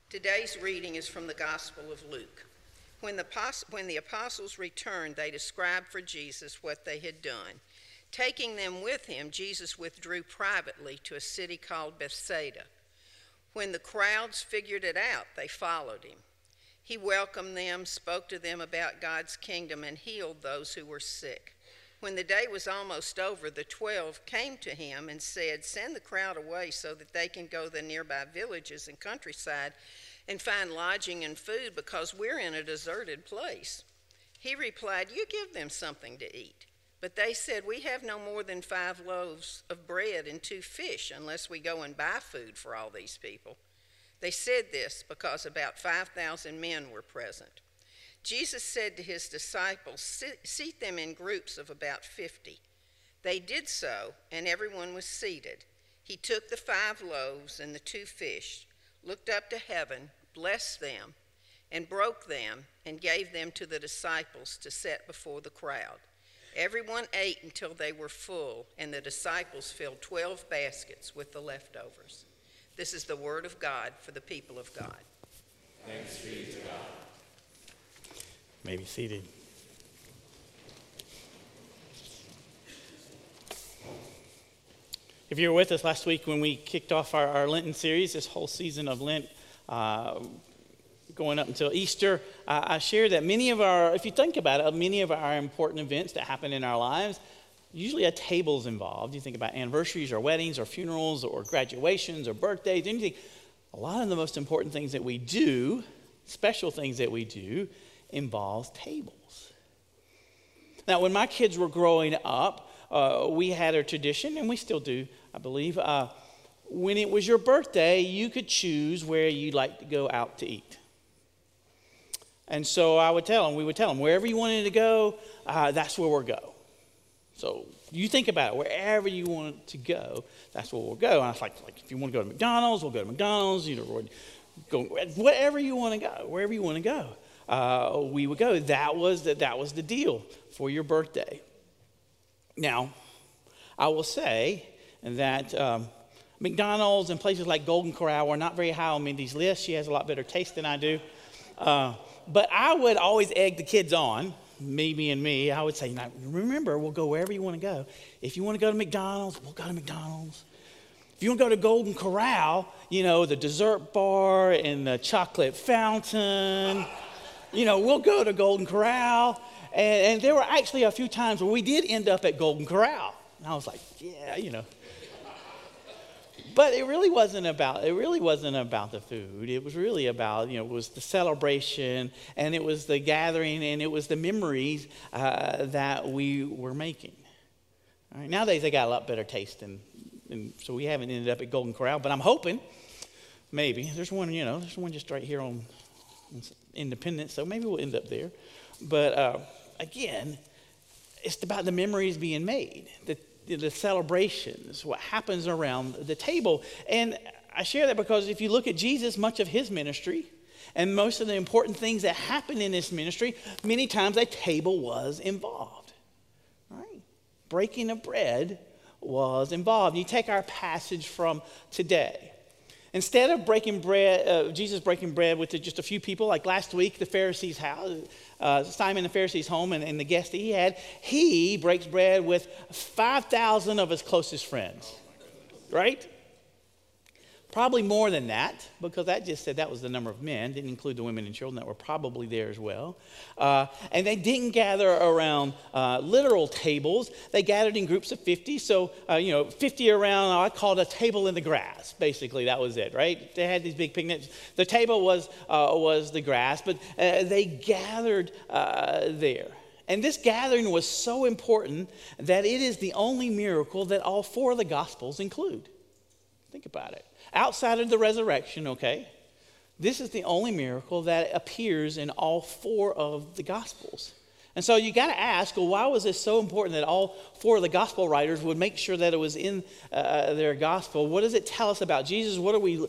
Today's reading is from the Gospel of Luke. When the apostles returned, they described for Jesus what they had done. Taking them with him, Jesus withdrew privately to a city called Bethsaida. When the crowds figured it out, they followed him. He welcomed them, spoke to them about God's kingdom, and healed those who were sick. When the day was almost over, the 12 came to him and said, "Send the crowd away so that they can go to the nearby villages and countryside and find lodging and food, because we're in a deserted place." He replied, "You give them something to eat." But they said, "We have no more than 5 loaves of bread and 2 fish, unless we go and buy food for all these people." They said this because about 5,000 men were present. Jesus said to his disciples, "Seat them in groups of about 50. They did so, and everyone was seated. He took the 5 loaves and the 2 fish, looked up to heaven, blessed them, and broke them, and gave them to the disciples to set before the crowd. Everyone ate until they were full, and the disciples filled 12 baskets with the leftovers. This is the word of God for the people of God. Thanks be to God. You may be seated. If you were with us last week when we kicked off our Lenten series, this whole season of Lent, going up until Easter, I shared that if you think about it, many of our important events that happen in our lives, usually a table's involved. You think about anniversaries or weddings or funerals or graduations or birthdays, anything. A lot of the most important things that we do, special things that we do, involves tables. Now, when my kids were growing up, we had a tradition, and we still do, I believe. When it was your birthday, you could choose where you'd like to go out to eat. And so we would tell them, wherever you wanted to go, that's where we'll go. So you think about it, wherever you want to go, that's where we'll go. And I was like if you want to go to McDonald's, we'll go to McDonald's. Go wherever you want to go, wherever you want to go. We would go. That was the deal for your birthday. Now, I will say that McDonald's and places like Golden Corral were not very high on Mindy's list. She has a lot better taste than I do. But I would always egg the kids on, me. I would say, "Now, remember, we'll go wherever you want to go. If you want to go to McDonald's, we'll go to McDonald's. If you want to go to Golden Corral, the dessert bar and the chocolate fountain, we'll go to Golden Corral." And there were actually a few times where we did end up at Golden Corral. And I was like, yeah. But it really wasn't about the food. It was really about, it was the celebration, and it was the gathering, and it was the memories that we were making. All right, nowadays they got a lot better taste, and so we haven't ended up at Golden Corral. But I'm hoping, maybe there's one just right here on Independence, so maybe we'll end up there. But again, it's about the memories being made, the celebrations, what happens around the table. And I share that because if you look at Jesus, much of his ministry and most of the important things that happen in this ministry, many times a table was involved. Right? Breaking of bread was involved. You take our passage from today. Instead of Jesus breaking bread with just a few people, like last week, the Pharisees' house, Simon the Pharisee's home and the guest that he breaks bread with 5,000 of his closest friends, right? Probably more than that, because that just said that was the number of men, didn't include the women and children that were probably there as well. And they didn't gather around literal tables. They gathered in groups of 50. So, 50 around, I called a table in the grass. Basically, that was it, right? They had these big picnics. The table was the grass, but they gathered there. And this gathering was so important that it is the only miracle that all 4 of the Gospels include. Think about it. Outside of the resurrection, okay, this is the only miracle that appears in all 4 of the Gospels. And so you got to ask, well, why was this so important that all 4 of the Gospel writers would make sure that it was in their Gospel? What does it tell us about Jesus? What do we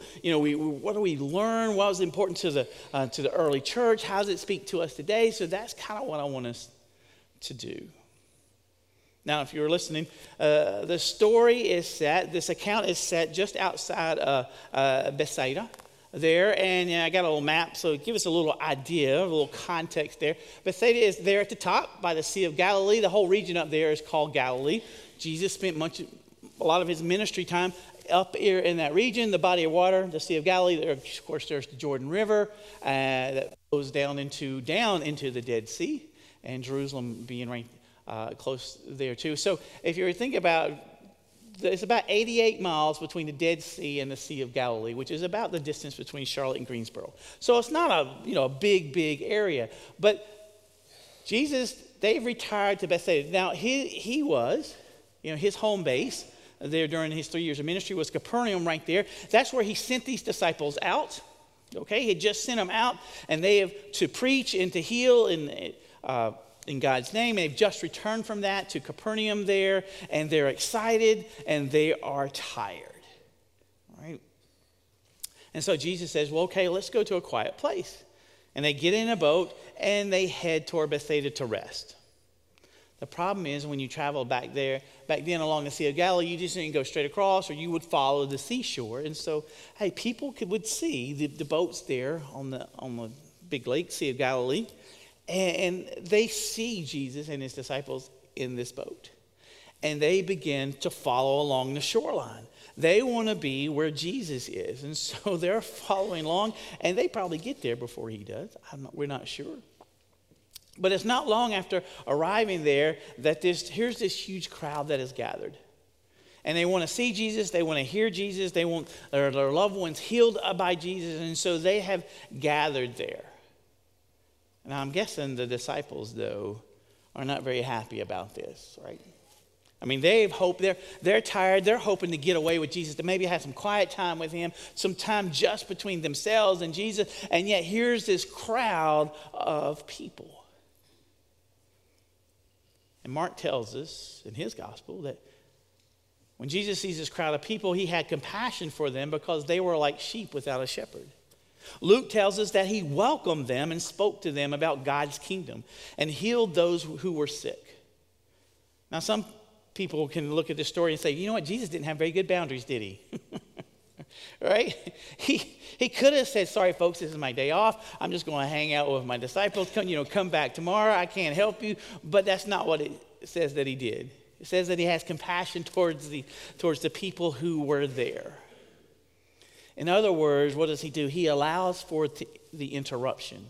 learn? What was important to the early church? How does it speak to us today? So that's kind of what I want us to do. Now, if you were listening, this account is set just outside Bethsaida. there, and I got a little map, so give us a little idea, a little context there. Bethsaida is there at the top by the Sea of Galilee. The whole region up there is called Galilee. Jesus spent a lot of his ministry time up here in that region, the body of water, the Sea of Galilee. There, of course, there's the Jordan River that goes down into the Dead Sea, and Jerusalem being right close there too. So if you think about, it's about 88 miles between the Dead Sea and the Sea of Galilee, which is about the distance between Charlotte and Greensboro. So it's not a big area. But Jesus, they've retired to Bethsaida. Now he was, his home base there during his 3 years of ministry was Capernaum right there. That's where he sent these disciples out. Okay, he had just sent them out, and they have to preach and to heal in God's name. They've just returned from that to Capernaum there, and they're excited and they are tired. All right. And so Jesus says, well, okay, let's go to a quiet place. And they get in a boat and they head toward Bethsaida to rest. The problem is when you travel back then along the Sea of Galilee, you just didn't go straight across, or you would follow the seashore. And so, hey, people would see the boats there on the big lake, Sea of Galilee, and they see Jesus and his disciples in this boat. And they begin to follow along the shoreline. They want to be where Jesus is. And so they're following along, and they probably get there before he does. We're not sure. But it's not long after arriving there that here's this huge crowd that is gathered. And they want to see Jesus. They want to hear Jesus. They want their loved ones healed by Jesus. And so they have gathered there. Now, I'm guessing the disciples, though, are not very happy about this, right? I mean, they've hoped, they're tired. They're hoping to get away with Jesus, to maybe have some quiet time with him, some time just between themselves and Jesus. And yet here's this crowd of people. And Mark tells us in his gospel that when Jesus sees this crowd of people, he had compassion for them because they were like sheep without a shepherd. Luke tells us that he welcomed them and spoke to them about God's kingdom and healed those who were sick. Now, some people can look at this story and say, you know what, Jesus didn't have very good boundaries, did he? Right? He could have said, sorry, folks, this is my day off. I'm just going to hang out with my disciples. Come back tomorrow. I can't help you. But that's not what it says that he did. It says that he has compassion towards the people who were there. In other words, what does he do? He allows for the interruption.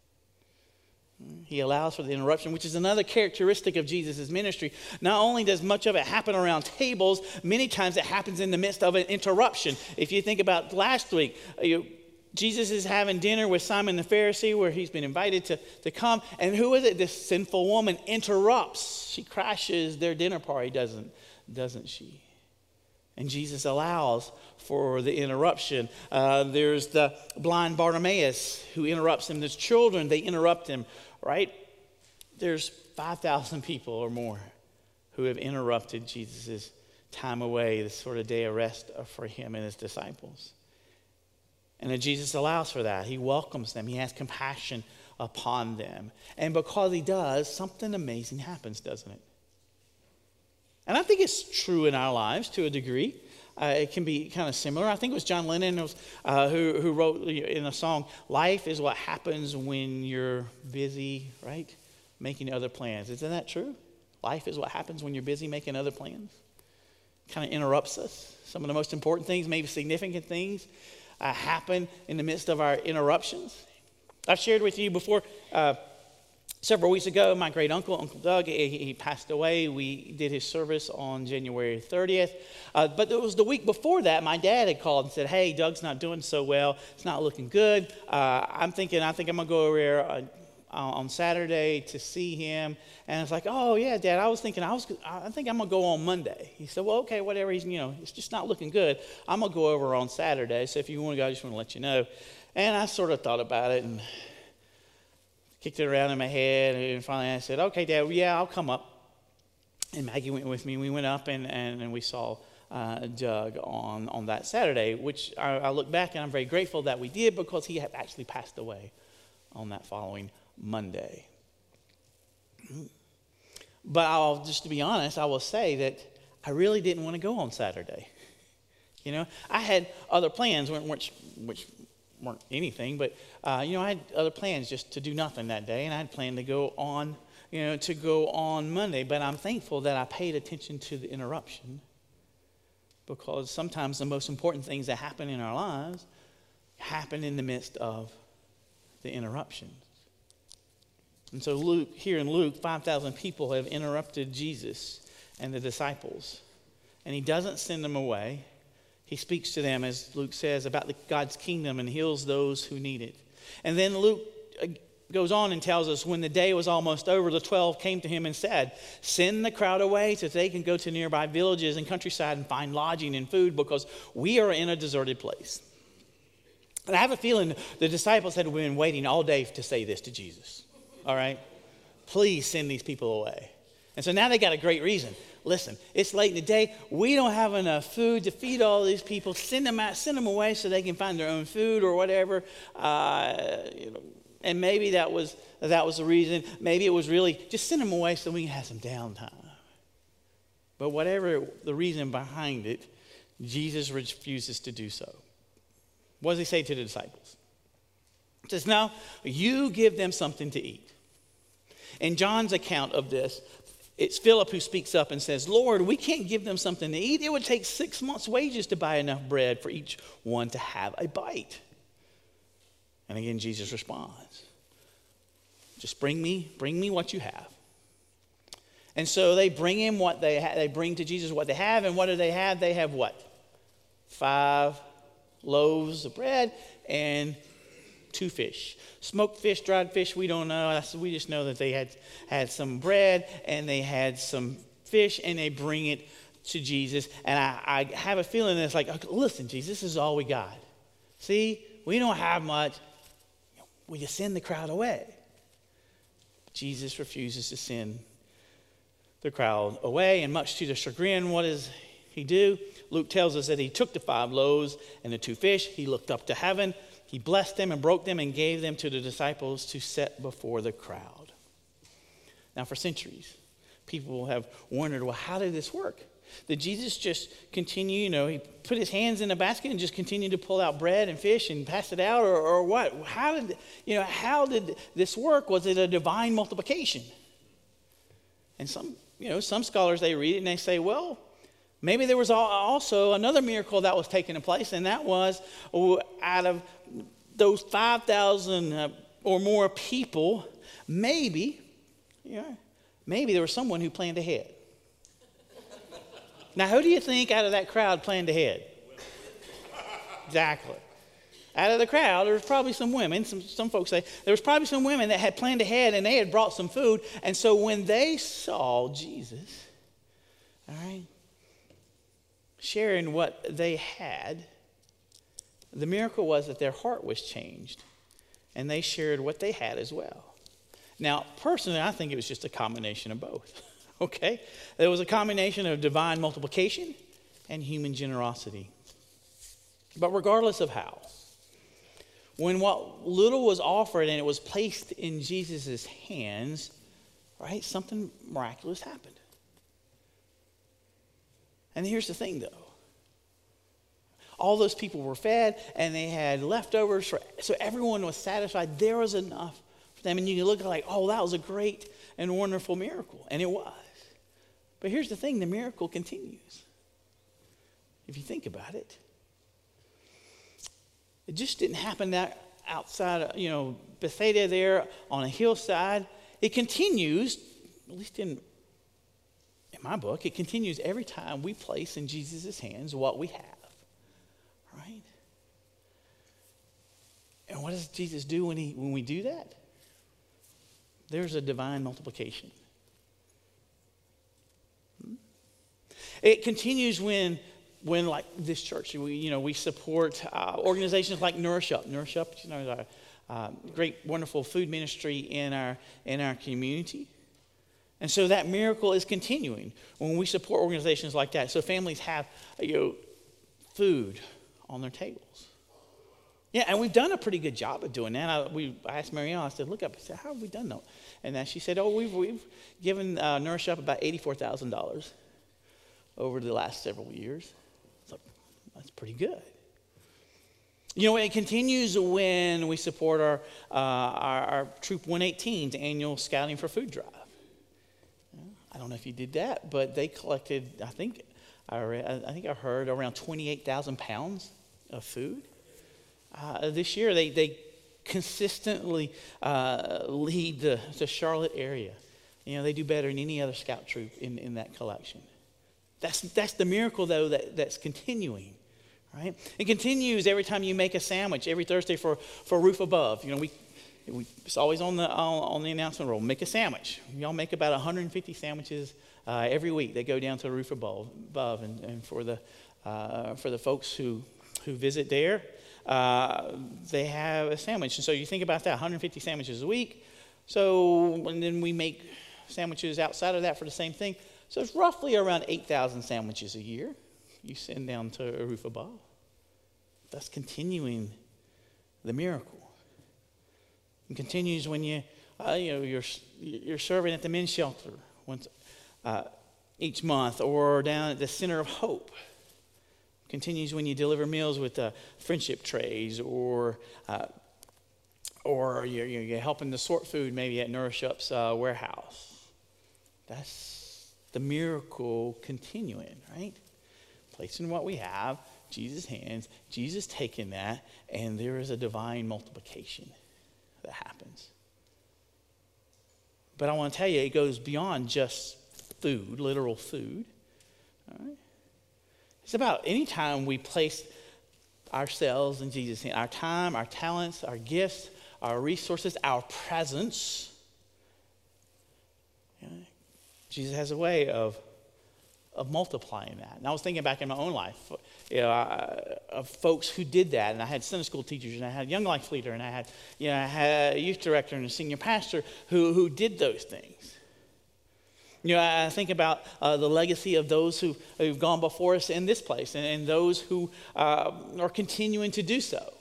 He allows for the interruption, which is another characteristic of Jesus' ministry. Not only does much of it happen around tables, many times it happens in the midst of an interruption. If you think about last week, Jesus is having dinner with Simon the Pharisee, where he's been invited to come. And who is it? This sinful woman interrupts. She crashes their dinner party, doesn't she? And Jesus allows for the interruption. There's the blind Bartimaeus who interrupts him. There's children, they interrupt him, right? There's 5,000 people or more who have interrupted Jesus' time away, this sort of day of rest for him and his disciples. And then Jesus allows for that. He welcomes them. He has compassion upon them. And because he does, something amazing happens, doesn't it? And I think it's true in our lives to a degree. It can be kind of similar. I think it was John Lennon who wrote in a song, life is what happens when you're busy, right, making other plans. Isn't that true? Life is what happens when you're busy making other plans. Kind of interrupts us. Some of the most important things, maybe significant things, happen in the midst of our interruptions. I've shared with you before, several weeks ago, my great uncle, Uncle Doug, he passed away. We did his service on January 30th. But it was the week before that, my dad had called and said, hey, Doug's not doing so well. It's not looking good. I think I'm going to go over there on Saturday to see him. And I was like, oh, yeah, Dad, I think I'm going to go on Monday. He said, well, okay, whatever. It's just not looking good. I'm going to go over on Saturday. So if you want to go, I just want to let you know. And I sort of thought about it and kicked it around in my head, and finally I said, okay, Dad, yeah, I'll come up. And Maggie went with me. We went up and we saw Doug on that Saturday, which I look back and I'm very grateful that we did, because he had actually passed away on that following Monday. But just to be honest, I will say that I really didn't want to go on Saturday. I had other plans, which weren't anything, but I had other plans just to do nothing that day, and I had planned to go on, Monday. But I'm thankful that I paid attention to the interruption, because sometimes the most important things that happen in our lives happen in the midst of the interruptions. And so here in Luke, 5,000 people have interrupted Jesus and the disciples, and he doesn't send them away. He speaks to them, as Luke says, about God's kingdom and heals those who need it. And then Luke goes on and tells us, when the day was almost over, the 12 came to him and said, "Send the crowd away so they can go to nearby villages and countryside and find lodging and food, because we are in a deserted place." And I have a feeling the disciples had been waiting all day to say this to Jesus. All right? Please send these people away. And so now they got a great reason. Listen, it's late in the day. We don't have enough food to feed all these people. Send them out, send them away so they can find their own food or whatever. And maybe that was the reason. Maybe it was really just send them away so we can have some downtime. But whatever the reason behind it, Jesus refuses to do so. What does he say to the disciples? He says, "No, you give them something to eat." In John's account of this, it's Philip who speaks up and says, "Lord, we can't give them something to eat. It would take 6 months' wages to buy enough bread for each one to have a bite." And again, Jesus responds, "Just bring me what you have." And so they bring him what they have. They bring to Jesus what they have. And what do they have? They have what? 5 loaves of bread and 2 fish. Smoked fish, dried fish, we don't know. We just know that they had some bread and they had some fish, and they bring it to Jesus. And I have a feeling that it's like, okay, listen, Jesus, this is all we got. See, we don't have much. We just send the crowd away. Jesus refuses to send the crowd away, and much to their chagrin, what does he do? Luke tells us that he took the 5 loaves and the 2 fish. He looked up to heaven. He blessed them and broke them and gave them to the disciples to set before the crowd. Now, for centuries, people have wondered, well, how did this work? Did Jesus just continue, he put his hands in a basket and just continue to pull out bread and fish and pass it out, or what? How did this work? Was it a divine multiplication? And some scholars, they read it and they say, well, maybe there was also another miracle that was taking place, and that was out of those 5,000 or more people, maybe there was someone who planned ahead. Now, who do you think out of that crowd planned ahead? Exactly. Out of the crowd, there was probably some women. Some folks say there was probably some women that had planned ahead, and they had brought some food. And so when they saw Jesus, all right, sharing what they had, the miracle was that their heart was changed, and they shared what they had as well. Now, personally, I think it was just a combination of both. Okay? There was a combination of divine multiplication and human generosity. But regardless of how, when what little was offered and it was placed in Jesus' hands, right, something miraculous happened. And here's the thing, though. All those people were fed, and they had leftovers, so everyone was satisfied. There was enough for them. And you can look at it like, oh, that was a great and wonderful miracle. And it was. But here's the thing, the miracle continues. If you think about it. It just didn't happen that outside, Bethsaida there on a hillside. It continues, at least in my book, it continues every time we place in Jesus' hands what we have. Right? And what does Jesus do when we do that? There's a divine multiplication. It continues when like this church, we support organizations like Nourish Up. Nourish Up, is a great, wonderful food ministry in our community. And so that miracle is continuing when we support organizations like that. So families have, food on their tables. Yeah, and we've done a pretty good job of doing that. I asked Marianne, I said, look up, I said, how have we done that? And then she said, we've given Nourish Up about $84,000 over the last several years. So that's pretty good. You know, it continues when we support our Troop 118's annual Scouting for Food drive. I don't know if you did that, but they collected, I think I heard around 28,000 pounds of food. This year, they consistently lead the Charlotte area. You know, they do better than any other scout troop in that collection. That's the miracle, though, that's continuing, right? It continues every time you make a sandwich, every Thursday for Roof Above. You know, it's always on the announcement roll. Make a sandwich. Y'all make about 150 sandwiches every week. They go down to Roof Above, and for the folks who visit there, they have a sandwich. And so you think about that, 150 sandwiches a week. So, and then we make sandwiches outside of that for the same thing. So it's roughly around 8,000 sandwiches a year you send down to a Roof Above. That's continuing the miracle. It continues when you're serving at the men's shelter once each month, or down at the Center of Hope. It continues when you deliver meals with friendship trays, or you're helping to sort food maybe at Nourish Up's warehouse. That's the miracle continuing, right? Placing what we have, Jesus' hands, Jesus taking that, and there is a divine multiplication that happens. But I want to tell you, it goes beyond just food, literal food. All right? It's about any time we place ourselves in Jesus' hands, our time, our talents, our gifts, our resources, our presence. Jesus has a way of multiplying that. And I was thinking back in my own life, of folks who did that. And I had Sunday school teachers, and I had Young Life leader, and I had a youth director and a senior pastor who did those things. You know, I think about the legacy of those who've gone before us in this place, and those who are continuing to do so.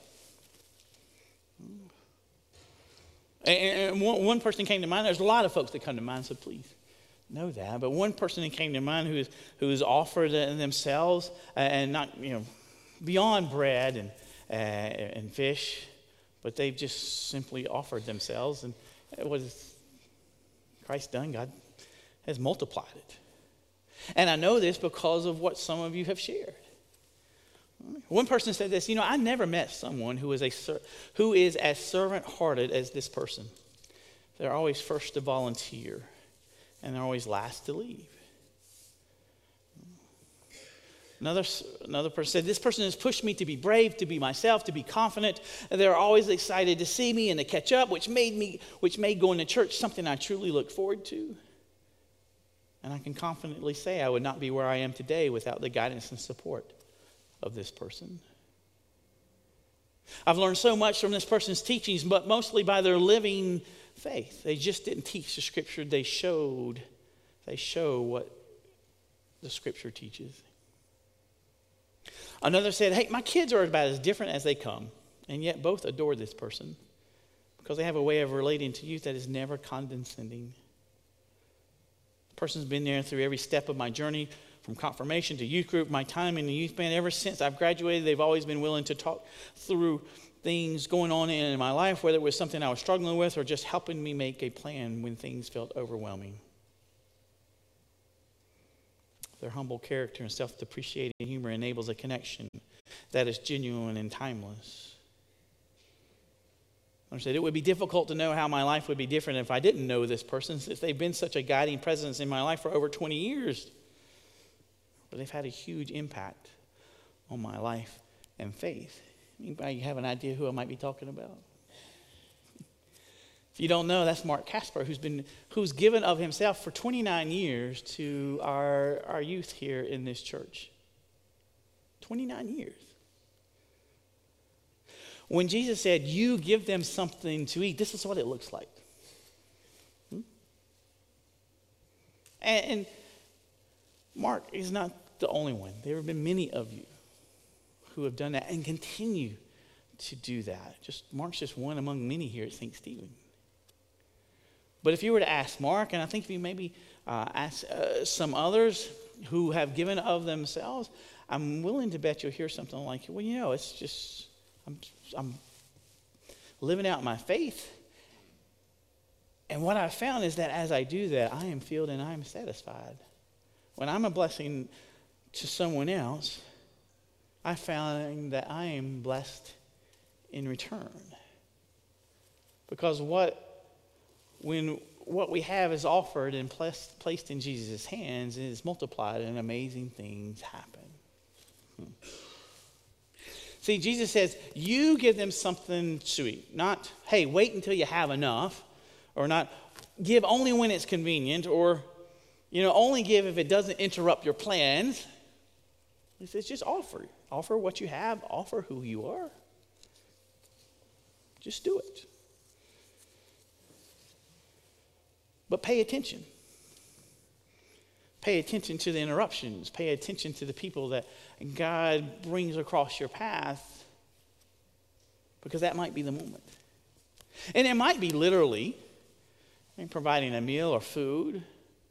And one person came to mind. There's a lot of folks that come to mind, so please know that. But one person that came to mind who has offered themselves, and not, beyond bread and fish, but they've just simply offered themselves. And what has Christ done? God has multiplied it. And I know this because of what some of you have shared. One person said this, I never met someone who is as servant-hearted as this person. They're always first to volunteer, and they're always last to leave. Another person said, this person has pushed me to be brave, to be myself, to be confident. And they're always excited to see me and to catch up, which made going to church something I truly look forward to. And I can confidently say I would not be where I am today without the guidance and support of this person. I've learned so much from this person's teachings, but mostly by their living faith. They just didn't teach the scripture, they show what the scripture teaches. Another said, hey, my kids are about as different as they come, and yet both adore this person because they have a way of relating to youth that is never condescending. The person's been there through every step of my journey, from confirmation to youth group, my time in the youth band. Ever since I've graduated, they've always been willing to talk through things going on in my life, whether it was something I was struggling with or just helping me make a plan when things felt overwhelming. Their humble character and self-depreciating humor enables a connection that is genuine and timeless. I said it would be difficult to know how my life would be different if I didn't know this person, since they've been such a guiding presence in my life for over 20 years. But they've had a huge impact on my life and faith. Anybody have an idea who I might be talking about? If you don't know, that's Mark Casper, who's given of himself for 29 years to our youth here in this church. 29 years. When Jesus said, you give them something to eat, this is what it looks like. And Mark is not the only one. There have been many of you who have done that and continue to do that. Mark's just one among many here at St. Stephen. But if you were to ask Mark, and I think if you maybe ask some others who have given of themselves, I'm willing to bet you'll hear something like, well, it's just, I'm living out my faith. And what I've found is that as I do that, I am filled and I am satisfied. When I'm a blessing to someone else, I found that I am blessed in return. Because when what we have is offered and placed in Jesus' hands, it is multiplied and amazing things happen. See, Jesus says, you give them something to eat. Not, hey, wait until you have enough. Or not, give only when it's convenient. Or, only give if it doesn't interrupt your plans. He says, just offer. Offer what you have. Offer who you are. Just do it. But pay attention. Pay attention to the interruptions. Pay attention to the people that God brings across your path, because that might be the moment. And it might be literally providing a meal or food.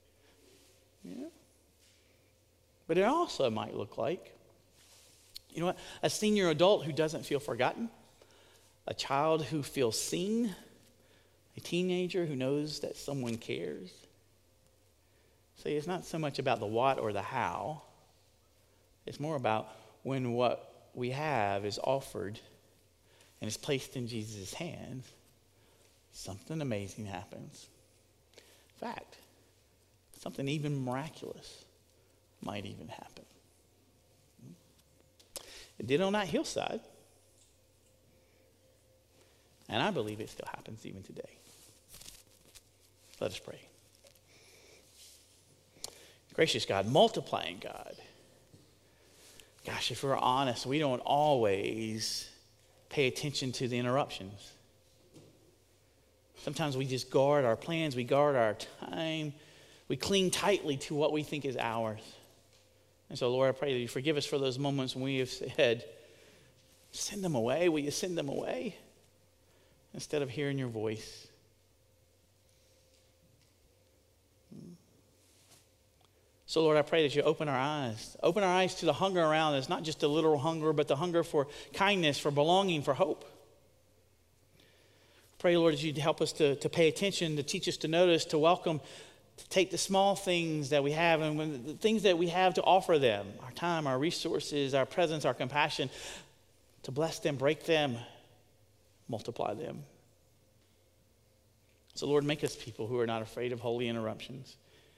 But it also might look like, a senior adult who doesn't feel forgotten, a child who feels seen, a teenager who knows that someone cares. See, it's not so much about the what or the how. It's more about when what we have is offered and is placed in Jesus' hands, something amazing happens. In fact, something even miraculous might even happen. It did on that hillside. And I believe it still happens even today. Let us pray. Gracious God, multiplying God. Gosh, if we're honest, we don't always pay attention to the interruptions. Sometimes we just guard our plans, we guard our time, we cling tightly to what we think is ours. And so, Lord, I pray that you forgive us for those moments when we have said, send them away. Will you send them away? Instead of hearing your voice. So, Lord, I pray that you open our eyes to the hunger around us, not just a literal hunger, but the hunger for kindness, for belonging, for hope. Pray, Lord, that you'd help us to pay attention, to teach us to notice, to welcome, to take the small things that we have and the things that we have to offer them, our time, our resources, our presence, our compassion, to bless them, break them, multiply them. So, Lord, make us people who are not afraid of holy interruptions.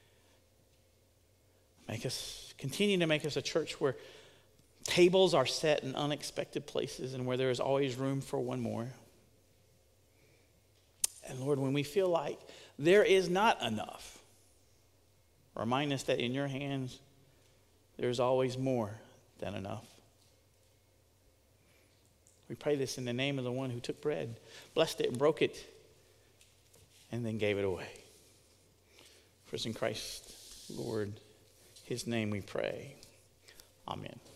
Continue to make us a church where tables are set in unexpected places and where there is always room for one more. And Lord, when we feel like there is not enough, remind us that in your hands, there's always more than enough. We pray this in the name of the one who took bread, blessed it and broke it, and then gave it away. For it's in Christ, Lord, his name we pray. Amen.